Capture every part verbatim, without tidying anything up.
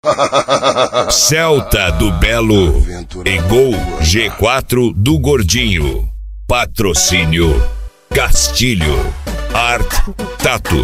Celta do Belo e Gol G quatro do Gordinho. Patrocínio Castilho Art Tattoo.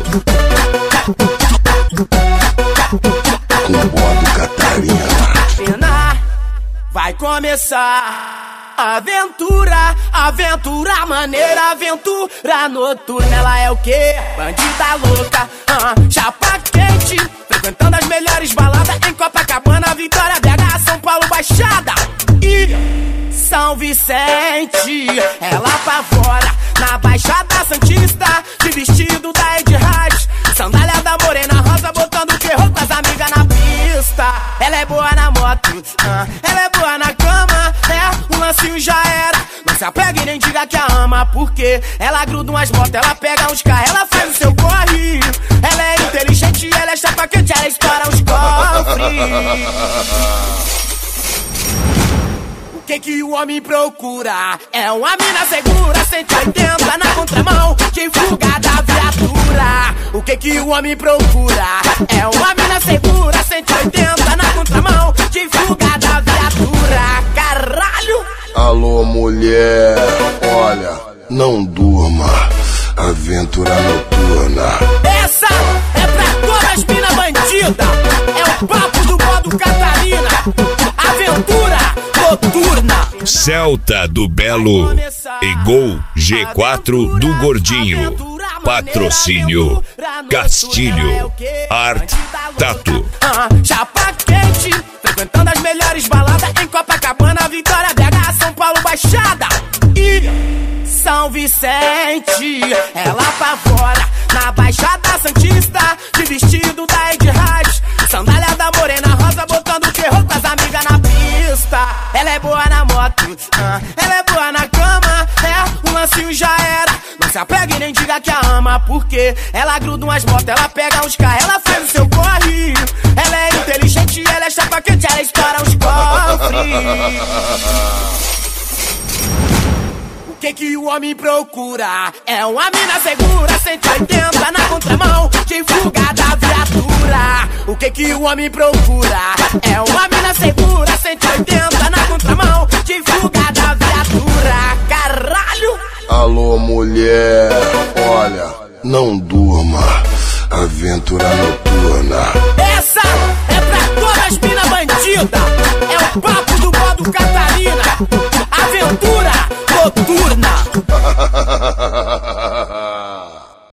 Com modo Catarina. Vai começar aventura, aventura maneira, aventura noturna. Ela é o quê? Bandida louca, uh, chapa quente, frequentando as melhores baladas em Copacabana, Vitória, B H, São Paulo, Baixada e São Vicente. Ela apavora na Baixada Santista, de vestido da Ed Rádio, sandália da Morena Rosa, botando terror com as amigas na pista. Ela é boa na moto, uh, ela é boa na cama, é, o lancinho já era. Não se apega e nem diga que a ama, porque ela gruda umas motos, ela pega uns carros, ela faz o seu corre. Ela é inteligente, ela é chapa quente, ela estoura os cofres. O que que o homem procura? É uma mina segura, cento e oitenta na contramão, de fuga da viatura. O que que o homem procura? É uma mina segura, cento e oitenta na contramão, de fuga da viatura. Caralho! Alô, mulher, olha, não durma, aventura noturna. Essa é pra todas as mina bandida, é o papo do modo Catarina. Aventura noturna. Celta do Belo e Gol G quatro do Gordinho. Patrocínio Castilho Art Tattoo. Uh, chapa quente, frequentando as melhores baladas em Copacabana, Vitória, B H, São Paulo, Baixada e São Vicente. Ela apavora na Baixada Santista, de vestido da Ed Rádio, sandália da Morena Rosa, botando terror com as amigas na pista. Ela é boa na moto, uh, ela é boa na cama, é, o lancinho já era. Não se apega e nem diga que a ama, porque ela gruda umas motos, ela pega uns carros, ela faz o seu corre. Ela é inteligente, ela é chapa quente, ela estoura os cofres. O que que o homem procura? É uma mina segura, cento e oitenta na contramão, de fuga da viatura. O que que o homem procura? É uma mina segura, cento e oitenta na contramão, de fuga da viatura. Caralho! Alô, mulher, olha, não durma, aventura noturna. Essa é pra todas as mina bandida, é o papo do modo Catarina. Aventura noturna.